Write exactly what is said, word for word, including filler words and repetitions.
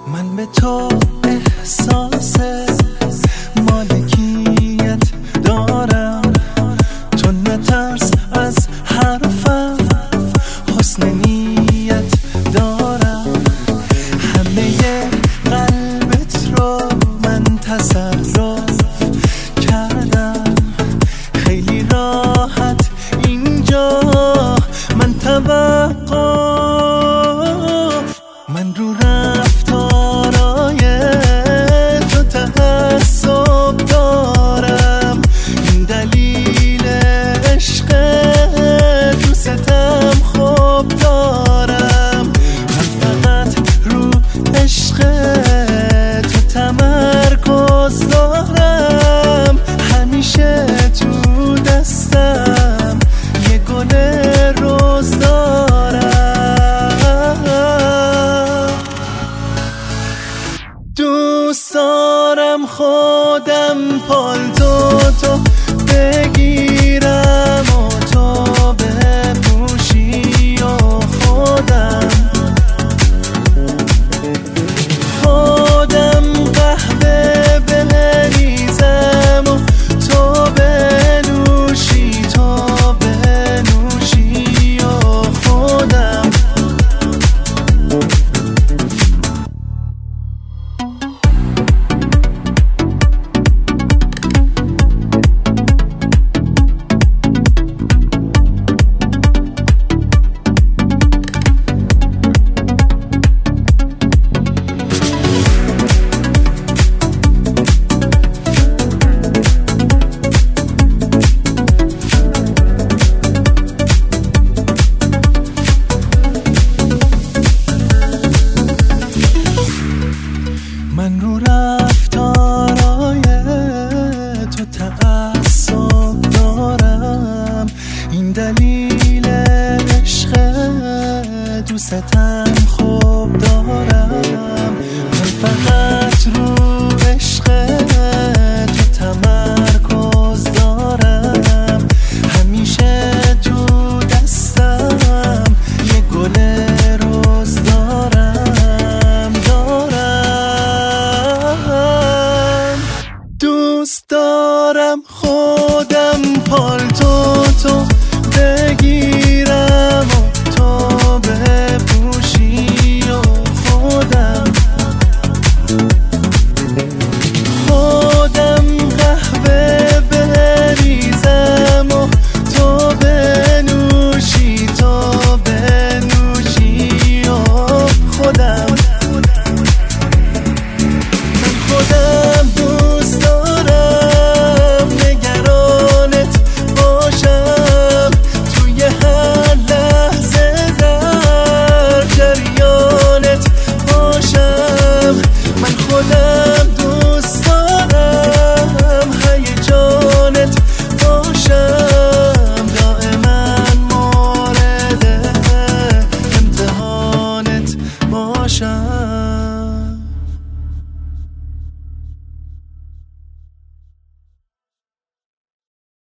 من به تو احساس مالکیت دارم، تو نترس از حرفم، حسن نیت دارم. همه قلبت رو من تصرف کردم، خیلی راحت اینجا من توقف. من رو رفتارای تو تعصب دارم، این دلیل عشق دوستم خوب دارم. من فقط رو عشق تو تمرکز دارم، همیشه تو دستم یه گل روز دارم. دوست دارم خودم پالتو تو بگیرم و تو بپوشی و خودم خودم قهوه بریزم و تو بنوشی تو بنوشی و خودم. من رو رفتارای تو تعصب دارم، این دلیل عشق دوستم